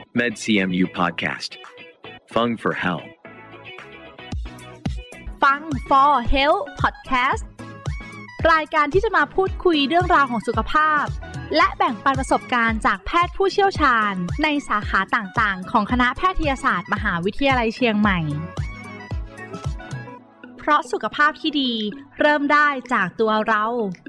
MedCMU Podcast. Fung for Hell. ฟัง for Health Podcast รายการที่จะมาพูดคุยเรื่องราวของสุขภาพและแบ่งปันประสบการณ์จากแพทย์ผู้เชี่ยวชาญในสาขาต่างๆของคณะแพทยศาสตร์มหาวิทยาลัยเชียงใหม่เพราะสุขภาพที่ดีเริ่มได้จากตัวเรา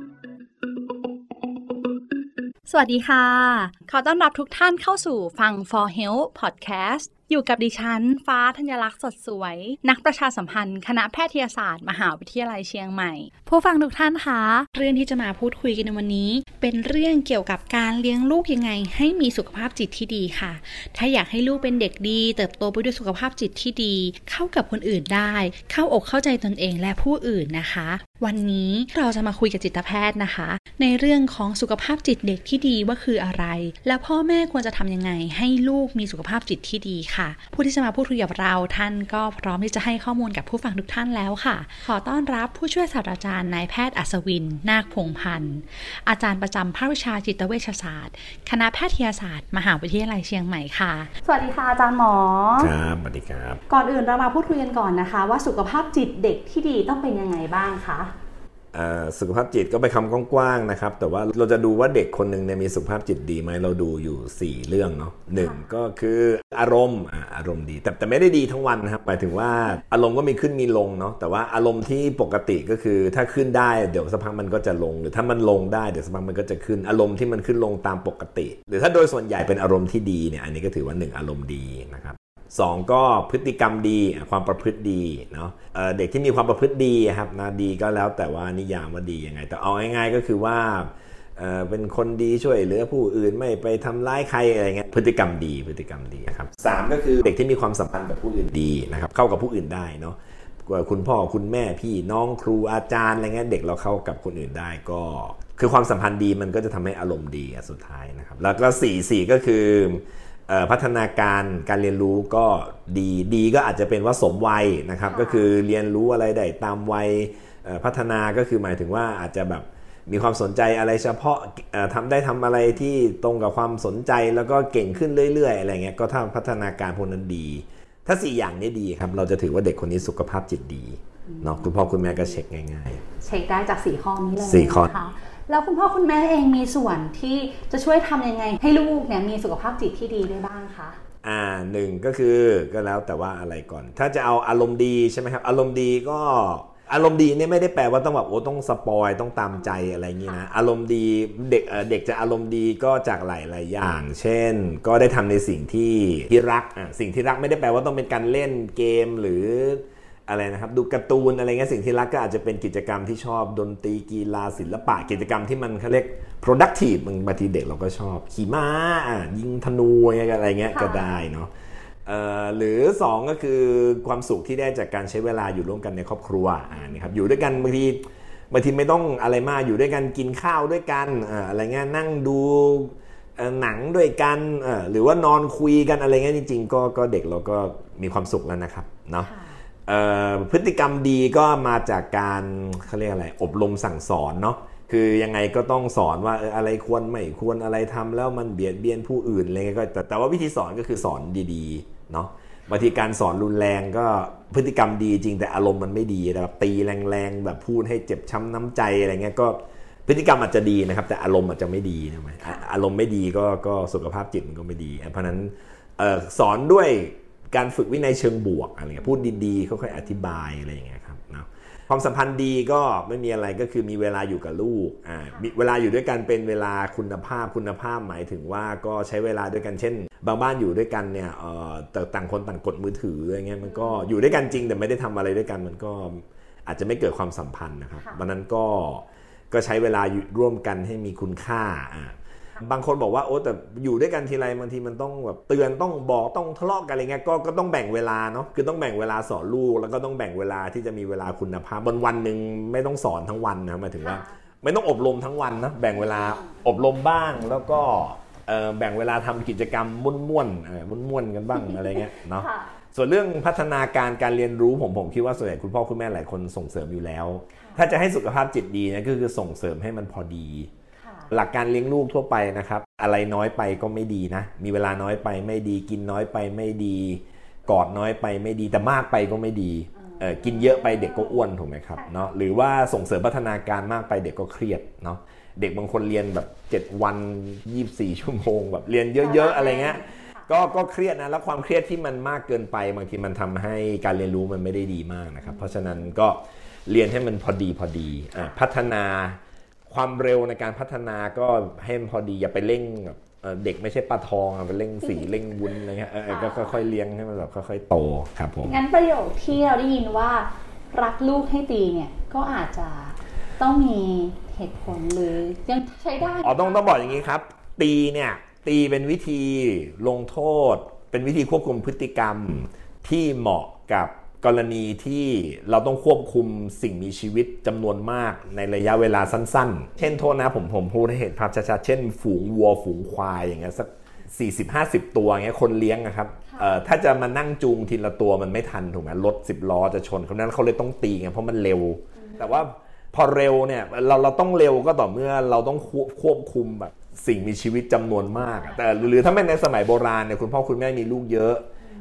สวัสดีค่ะขอต้อนรับทุกท่านเข้าสู่ฟัง For Health Podcast อยู่กับดิฉันฟ้าธัญลักษณ์สดสวยนักประชาสัมพันธ์คณะแพทยศาสตร์มหาวิทยาลัยเชียงใหม่ผู้ฟังทุกท่านคะเรื่องที่จะมาพูดคุยกันในวันนี้เป็นเรื่องเกี่ยวกับการเลี้ยงลูกยังไงให้มีสุขภาพจิตที่ดีค่ะถ้าอยากให้ลูกเป็นเด็กดีเติบโตไปด้วยสุขภาพจิตที่ดีเข้ากับคนอื่นได้เข้าอกเข้าใจตนเองและผู้อื่นนะคะวันนี้เราจะมาคุยกับจิตแพทย์นะคะในเรื่องของสุขภาพจิตเด็กที่ดีว่าคืออะไรและพ่อแม่ควรจะทำยังไงให้ลูกมีสุขภาพจิตที่ดีค่ะผู้ที่จะมาพูดคุยกับเราท่านก็พร้อมที่จะให้ข้อมูลกับผู้ฟังทุกท่านแล้วค่ะขอต้อนรับผู้ช่วยศาสตราจารย์นายแพทย์อัศวินนาคพงษ์พันธ์อาจารย์ประจำภาควิชาจิตเวชศาสตร์คณะแพทยศาสตร์มหาวิทยาลัยเชียงใหม่ค่ะสวัสดีค่ะอาจารย์หมอครับสวัสดีครับก่อนอื่นเรามาพูดคุยกันก่อนนะคะว่าสุขภาพจิตเด็กที่ดีต้องเป็นยังไงบ้างคะสุขภาพจิตก็เป็นคำกว้างๆนะครับแต่ว่าเราจะดูว่าเด็กคนหนึ่งเนี่ยมีสุขภาพจิตดีไหมเราดูอยู่4เรื่องเนาะ1ก็คืออารมณ์ดีแต่ไม่ได้ดีทั้งวันนะครับหมายถึงว่าอารมณ์ก็มีขึ้นมีลงเนาะแต่ว่าอารมณ์ที่ปกติก็คือถ้าขึ้นได้เดี๋ยวสักพักมันก็จะลงหรือถ้ามันลงได้เดี๋ยวสักพักมันก็จะขึ้นอารมณ์ที่มันขึ้นลงตามปกติหรือถ้าโดยส่วนใหญ่เป็นอารมณ์ที่ดีเนี่ยอันนี้ก็ถือว่า1อารมณ์ดีนะครับ2ก็พฤติกรรมดีความประพฤติดีเนาะเด็กที่มีความประพฤติดีครับนะดีก็แล้วแต่ว่านิยามว่าดียังไงแต่เอาง่ายๆก็คือว่าเป็นคนดีช่วยเหลือผู้อื่นไม่ไปทำร้ายใครอะไรเงี้ยพฤติกรรมดีครับ3ก็คือเด็กที่มีความสัมพันธ์กับผู้อื่นดีนะครับเข้ากับผู้อื่นได้เนาะคุณพ่อคุณแม่พี่น้องครูอาจารย์อะไรเงี้ยเด็กเราเข้ากับคนอื่นได้ก็คือความสัมพันธ์ดีมันก็จะทำให้อารมณ์ดีสุดท้ายนะครับแล้วก็4ก็คือพัฒนาการเรียนรู้ก็ดีก็อาจจะเป็นว่าสมวัยนะครับก็คือเรียนรู้อะไรได้ตามวัยพัฒนาก็คือหมายถึงว่าอาจจะแบบมีความสนใจอะไรเฉพาะทำอะไรที่ตรงกับความสนใจแล้วก็เก่งขึ้นเรื่อยๆอะไรเงี้ยก็ถ้าพัฒนาการพวกนั้นดีถ้า4อย่างนี้ดีครับเราจะถือว่าเด็กคนนี้สุขภาพจิตดีเนาะคุณพ่อคุณแม่ก็เช็คง่ายๆเช็คได้จาก4ข้อนี้เลย 4ข้อแล้วคุณพ่อคุณแม่เองมีส่วนที่จะช่วยทำยังไงให้ลูกเนี่ยมีสุขภาพจิตที่ดีได้บ้างคะ 1ก็คือก็แล้วแต่ว่าอะไรก่อนถ้าจะเอาอารมณ์ดีใช่ไหมครับอารมณ์ดีก็อารมณ์ดีเนี่ยไม่ได้แปลว่าต้องแบบต้องสปอยต้องตามใจอะไรอย่างนี้นะอารมณ์ดีเด็กจะอารมณ์ดีก็จากหลายอย่างเช่นก็ได้ทำในสิ่งที่รักสิ่งที่รักไม่ได้แปลว่าต้องเป็นการเล่นเกมหรืออะไรนะครับดูการ์ตูนอะไรเงี้ยสิ่งที่รักก็อาจจะเป็นกิจกรรมที่ชอบดนตรีกีฬาศิลปะกิจกรรมที่มันเขาเรียก productive บางทีเด็กเราก็ชอบขี่ม้ายิงธนูอะไรเงี้ยก็ได้เนาะหรือ2ก็คือความสุขที่ได้จากการใช้เวลาอยู่ร่วมกันในครอบครัวนี่ครับอยู่ด้วยกันบางทีไม่ต้องอะไรมากอยู่ด้วยกันกินข้าวด้วยกันอะไรเงี้ยนั่งดูหนังด้วยกันหรือว่านอนคุยกันอะไรเงี้ยจริงๆก็เด็กเราก็มีความสุขแล้วนะครับเนาะพฤติกรรมดีก็มาจากการเขาเรียกอะไรอบรมสั่งสอนเนาะคือยังไงก็ต้องสอนว่าอะไรควรไม่ควรอะไรทำแล้วมันเบียดเบียนผู้อื่นอะไรเงี้ยก็แต่ว่าวิธีสอนก็คือสอนดีๆเนาะบางทีการสอนรุนแรงก็พฤติกรรมดีจริงแต่อารมณ์มันไม่ดีแบบตีแรงๆแบบพูดให้เจ็บช้ำน้ำใจอะไรเงี้ยก็พฤติกรรมอาจจะดีนะครับแต่อารมณ์อาจจะไม่ดีนะอารมณ์ไม่ดีก็สุขภาพจิตมันก็ไม่ดีเพราะนั้นสอนด้วยการฝึกวินัยเชิงบวกอะไรเงี้ยพูดดีๆค่อยๆอธิบายอะไรอย่างเงี้ยครับนะความสัมพันธ์ดีก็ไม่มีอะไรก็คือมีเวลาอยู่กับลูกมีเวลาอยู่ด้วยกันเป็นเวลาคุณภาพหมายถึงว่าก็ใช้เวลาด้วยกันเช่นบางบ้านอยู่ด้วยกันเนี่ยแต่ต่างคนต่างกดมือถืออะไรเงี้ยมันก็อยู่ด้วยกันจริงแต่ไม่ได้ทำอะไรด้วยกันมันก็อาจจะไม่เกิดความสัมพันธ์นะครับวันนั้นก็ใช้เวลาอยู่ร่วมกันให้มีคุณค่าบางคนบอกว่าแต่อยู่ด้วยกันทีไรบางทีมันต้องแบบเตือนต้องบอกต้องทะเลาะกันอะไรเงี้ยก็ต้องแบ่งเวลาเนาะคือต้องแบ่งเวลาสอนลูกแล้วก็ต้องแบ่งเวลาที่จะมีเวลาคุณภาพวันนึงไม่ต้องสอนทั้งวันนะหมายถึงว่าไม่ต้องอบรมทั้งวันนะแบ่งเวลาอบรมบ้างแล้วก็แบ่งเวลาทำกิจกรรมม่วนกันบ้างอะไรเงี้ยเนาะส่วนเรื่องพัฒนาการเรียนรู้ผมคิดว่าส่วนใหญ่คุณพ่อคุณแม่หลายคนส่งเสริมอยู่แล้วถ้าจะให้สุขภาพจิตดีนะก็คือส่งเสริมให้มันพอดีหลักการเลี้ยงลูกทั่วไปนะครับอะไรน้อยไปก็ไม่ดีนะมีเวลาน้อยไปไม่ดีกินน้อยไปไม่ดีกอดน้อยไปไม่ดีแต่มากไปก็ไม่ดีกินเยอะไปเด็กก็อ้วนถูกไหมครับเนาะหรือว่าส่งเสริมพัฒนาการมากไปเด็กก็เครียดเนาะเด็กบางคนเรียนแบบ7วัน24ชั่วโมงแบบเรียนเยอะๆอะไรเงี้ยก็เครียดนะแล้วความเครียดที่มันมากเกินไปบางทีมันทำให้การเรียนรู้มันไม่ได้ดีมากนะครับเพราะฉะนั้นก็เรียนให้มันพอดีพัฒนาความเร็วในการพัฒนาก็ให้มันพอดีอย่าไปเร่งแบบเด็กไม่ใช่ปลาทองไปเร่งสีเร่งวุ้นอะไรเงี้ยก็ค่อยๆเลี้ยงให้มันแบบค่อยๆโตครับผมงั้นประโยคที่เราได้ยินว่ารักลูกให้ตีเนี่ยก็อาจจะต้องมีเหตุผลหรือยังใช้ได้ต้องบอกอย่างนี้ครับตีเนี่ยตีเป็นวิธีลงโทษเป็นวิธีควบคุมพฤติกรรมที่เหมาะกับกรณีที่เราต้องควบคุมสิ่งมีชีวิตจำนวนมากในระยะเวลาสั้นๆเช่นโทษนะผมพูดให้เห็นภาพชัดๆเช่นฝูงวัวฝูงควายอย่างเงี้ยสัก 40-50 ตัวอย่างเงี้ยคนเลี้ยงนะครับถ้าจะมานั่งจูงทีละตัวมันไม่ทันถูกไหมรถ10ล้อจะชนเพราะนั้นเขาเลยต้องตีไงเพราะมันเร็วแต่ว่าพอเร็วเนี่ยเราต้องเร็วก็ต่อเมื่อเราต้องควบคุมแบบสิ่งมีชีวิตจำนวนมากแต่หรือถ้าเป็นในสมัยโบราณเนี่ยคุณพ่อคุณแม่มีลูกเยอะ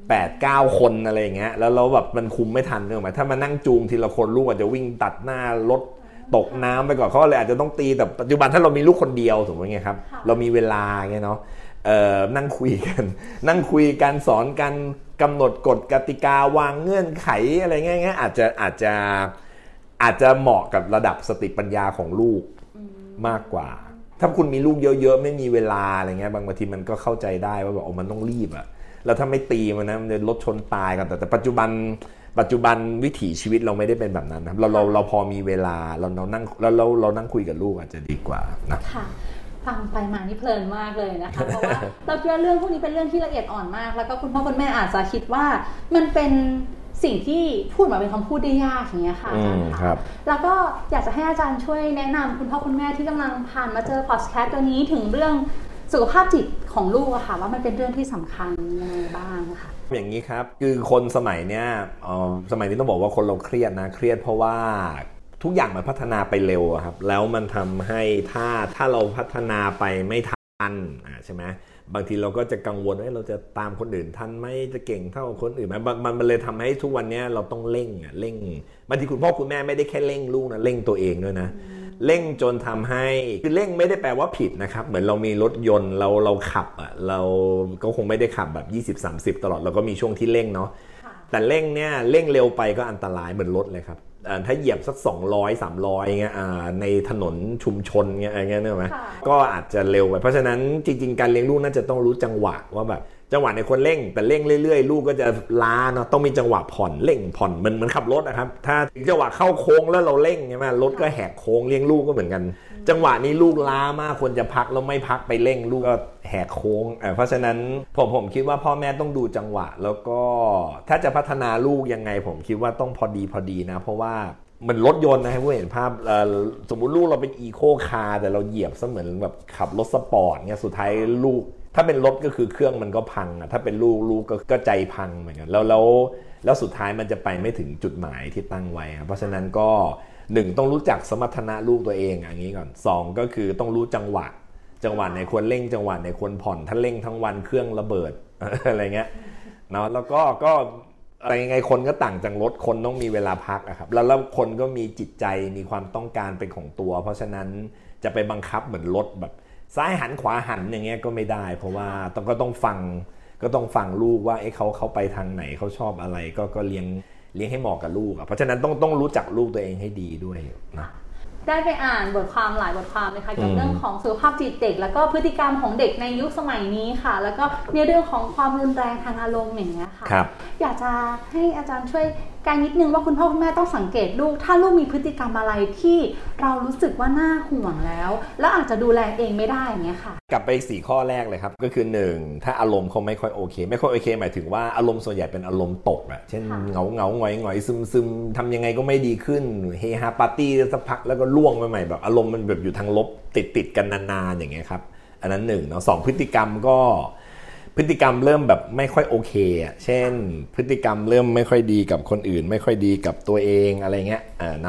8-9 คนอะไรอย่างเงี้ยแล้วเราแบบมันคุมไม่ทันเนอะหมายถ้ามานั่งจูงทีละคนลูกอาจจะวิ่งตัดหน้ารถตกน้ำไปก่อนเขาเลยอาจจะต้องตีแต่ปัจจุบันถ้าเรามีลูกคนเดียวสมมติไงครับเรามีเวลาเงี้ยเนาะนั่งคุยกันสอนกันกำหนดกฎกติกาวางเงื่อนไขอะไรเงี้ยอาจจะเหมาะกับระดับสติปัญญาของลูกมากกว่าถ้าคุณมีลูกเยอะๆไม่มีเวลาอะไรเงี้ยบางทีมันก็เข้าใจได้ว่าแบบมันต้องรีบอะแล้วถ้าไม่ตีมันนะมันจะรถชนตายกันแต่ปัจจุบันวิถีชีวิตเราไม่ได้เป็นแบบนั้นนะเราพอมีเวลาเรานั่งคุยกับลูกอาจจะดีกว่านะค่ะฟังไปมานี่เพลินมากเลยนะคะเพราะว่าเราคิดว่าเรื่องพวกนี้เป็นเรื่องที่ละเอียดอ่อนมากแล้วก็คุณพ่อคุณแม่อาจจะคิดว่ามันเป็นสิ่งที่พูดมาเป็นคำพูดได้ยากอย่างเงี้ยค่ะอาจารย์ค่ะแล้วก็อยากจะให้อาจารย์ช่วยแนะนำคุณพ่อคุณแม่ที่กำลังผ่านมาเจอพอดแคสต์ตัวนี้ถึงเรื่องสุขภาพจิตของลูกอะค่ะว่ามันเป็นเรื่องที่สำคัญยังไงบ้างค่ะอย่างนี้ครับคือคนสมัยเนี้ยสมัยนี้ต้องบอกว่าคนเราเครียดนะเครียดเพราะว่าทุกอย่างมันพัฒนาไปเร็วครับแล้วมันทำให้ถ้าเราพัฒนาไปไม่ทันใช่ไหมบางทีเราก็จะกังวลว่าเราจะตามคนอื่นทันไหมจะเก่งเท่าคนอื่นไหมมันเลยทำให้ทุกวันนี้เราต้องเร่งบางทีคุณพ่อคุณแม่ไม่ได้แค่เร่งลูกนะเร่งตัวเองด้วยนะเร่งจนทำให้คือเร่งไม่ได้แปลว่าผิดนะครับเหมือนเรามีรถยนต์เราขับเราก็คงไม่ได้ขับแบบ20-30ตลอดเราก็มีช่วงที่เร่งเนาะแต่เร่งเนี่ยเร่งเร็วไปก็อันตรายเหมือนรถเลยครับถ้าเหยียบสัก200-300เงี้ยในถนนชุมชนเงี้ยอะไรเงี้ยเนี่ยก็อาจจะเร็วไปเพราะฉะนั้นจริงๆการเลี้ยงลูกน่าจะต้องรู้จังหวะว่าแบบจังหวะในคนเร่งแต่เร่งเรื่อยๆลูกก็จะล้าเนาะต้องมีจังหวะผ่อนเร่งผ่อนเหมือนขับรถนะครับถ้าจังหวะเข้าโค้งแล้วเราเร่งใช่ไหมรถก็แหกโค้งเลี้ยงลูกก็เหมือนกันจังหวะนี้ลูกล้ามากควรจะพักแล้วไม่พักไปเร่งลูกก็แหกโค้งเพราะฉะนั้นผมคิดว่าพ่อแม่ต้องดูจังหวะแล้วก็ถ้าจะพัฒนาลูกยังไงผมคิดว่าต้องพอดีนะเพราะว่าเหมือนรถยนต์นะให้ผู้เห็นภาพสมมุติลูกเราเป็นอีโคคาร์แต่เราเหยียบซะเหมือนแบบขับรถสปอร์ตเนี่ยสุดท้ายลูกถ้าเป็นรถก็คือเครื่องมันก็พังถ้าเป็นลูกก็ใจพังเหมือนกันแล้วสุดท้ายมันจะไปไม่ถึงจุดหมายที่ตั้งไว้เพราะฉะนั้นก็1ต้องรู้จักสมรรถนะลูกตัวเองอย่างนี้ก่อน2ก็คือต้องรู้จังหวะไหนควรเร่งจังหวะไหนควรผ่อนถ้าเร่งทั้งวันเครื่องระเบิด อะไรเงี้ยเนาะแล้วก็อะไรยังไงคนก็ต่างจากรถคนต้องมีเวลาพักครับแล้วคนก็มีจิตใจมีความต้องการเป็นของตัวเพราะฉะนั้นจะไปบังคับเหมือนรถแบบซ้ายหันขวาหันอย่างเงี้ยก็ไม่ได้เพราะว่าต้องฟังลูกว่าเขาไปทางไหนเขาชอบอะไรก็เลี้ยงให้เหมาะกับลูกเพราะฉะนั้นต้องรู้จักลูกตัวเองให้ดีด้วยนะได้ไปอ่านบทความหลายบทความเลยค่ะเกี่ยวกับเรื่องของสุขภาพจิตเด็กแล้วก็พฤติกรรมของเด็กในยุคสมัยนี้ค่ะแล้วก็ในเรื่องของความรุนแรงทางอารมณ์อย่างเงี้ยค่ะอยากจะให้อาจารย์ช่วยไกด์นิดนึงว่าคุณพ่อคุณแม่ต้องสังเกตลูกถ้าลูกมีพฤติกรรมอะไรที่เรารู้สึกว่าน่าห่วงแล้วอาจจะดูแลเองไม่ได้อย่างเงี้ยค่ะกลับไป4ข้อแรกเลยครับก็คือ1ถ้าอารมณ์เขาไม่ค่อยโอเคหมายถึงว่าอารมณ์ส่วนใหญ่เป็นอารมณ์ตกเช่นเหงาหงอยซึมทำยังไงก็ไม่ดีขึ้นเฮฮาปาร์ตี้สักพักแล้วก็ล่วงไปใหม่แบบอารมณ์มันแบบอยู่ทางลบติดกันนานๆอย่างเงี้ยครับอันนั้น1เนาะ2พฤติกรรมเริ่มแบบไม่ค่อยโอเคเช่นพฤติกรรมเริ่มไม่ค่อยดีกับคนอื่นไม่ค่อยดีกับตัวเองอะไรเงี้ยเนาะ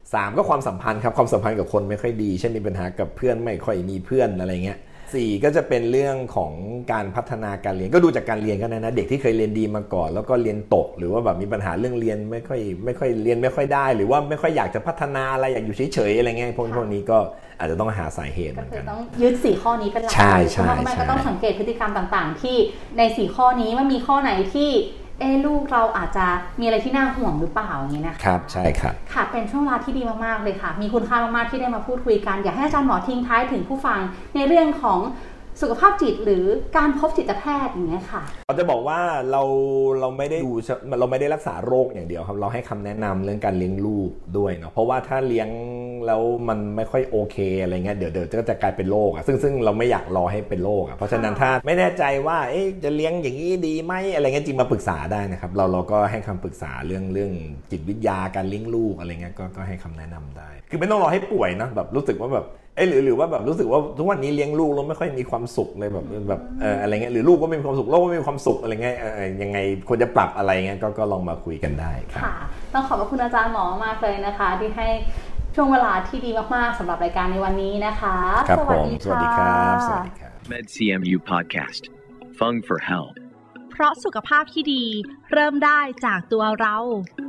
3ก็ความสัมพันธ์ครับความสัมพันธ์กับคนไม่ค่อยดีเช่นมีปัญหากับเพื่อนไม่ค่อยมีเพื่อนอะไรเงี้ย4ก็จะเป็นเรื่องของการพัฒนาการเรียนก็ดูจากการเรียนกันนะเด็กที่เคยเรียนดีมาก่อนแล้วก็เรียนตกหรือว่าแบบมีปัญหาเรื่องเรียนไม่ค่อยเรียนไม่ค่อยได้หรือว่าไม่ค่อยอยากจะพัฒนาอะไรอยากอยู่เฉยๆอะไรเงี้ยพวกนี้ก็อาจจะต้องหาสาเหตุเหมือนกันต้องยึด4ข้อนี้เป็นหลักใช่ก็ต้องสังเกตพฤติกรรมต่างๆที่ใน4ข้อนี้ว่ามีข้อไหนที่ลูกเราอาจจะมีอะไรที่น่าห่วงหรือเปล่าอย่างนี้นะครับใช่ครับค่ะเป็นช่วงเวลาที่ดีมากๆเลยค่ะมีคุณค่ามากๆที่ได้มาพูดคุยกันอยากให้อาจารย์หมอทิ้งท้ายถึงผู้ฟังในเรื่องของสุขภาพจิตหรือการพบจิตแพทย์อย่างเงี้ยค่ะเราจะบอกว่าเราไม่ได้รักษาโรคอย่างเดียวครับเราให้คำแนะนำเรื่องการเลี้ยงลูกด้วยเนาะเพราะว่าถ้าเลี้ยงแล้วมันไม่ค่อยโอเคอะไรเงี้ยเดี๋ยวก็จะกลายเป็นโรคอ่ะซึ่งเราไม่อยากรอให้เป็นโรคอ่ะเพราะฉะนั้นถ้าไม่แน่ใจว่าจะเลี้ยงอย่างนี้ดีไหมอะไรเงี้ยจริงมาปรึกษาได้นะครับเราก็ให้คำปรึกษาเรื่องจิตวิทยาการเลี้ยงลูกอะไรเงี้ยก็ให้คำแนะนำได้คือไม่ต้องรอให้ป่วยนะแบบรู้สึกว่าแบบหรือว่าแบบรู้สึกว่าทุกวันนี้เลี้ยงลูกแล้วไม่ค่อยมีความสุขเลยแบบอะไรเงี้ยหรือลูกก็ไม่มีความสุขโลกก็ไม่มีความสุขอะไรเงี้ยยังไงควรจะปรับอะไรเงี้ยก็ลองมาคุยกันได้ครับค่ะต้องขอบคุณอาจารย์หมอมากเลยนะคะที่ให้ช่วงเวลาที่ดีมากๆสำหรับรายการในวันนี้นะคะสวัสดีครับสวัสดีครับ MedCMU Podcast Fung for Health เพราะสุขภาพที่ดีเริ่มได้จากตัวเรา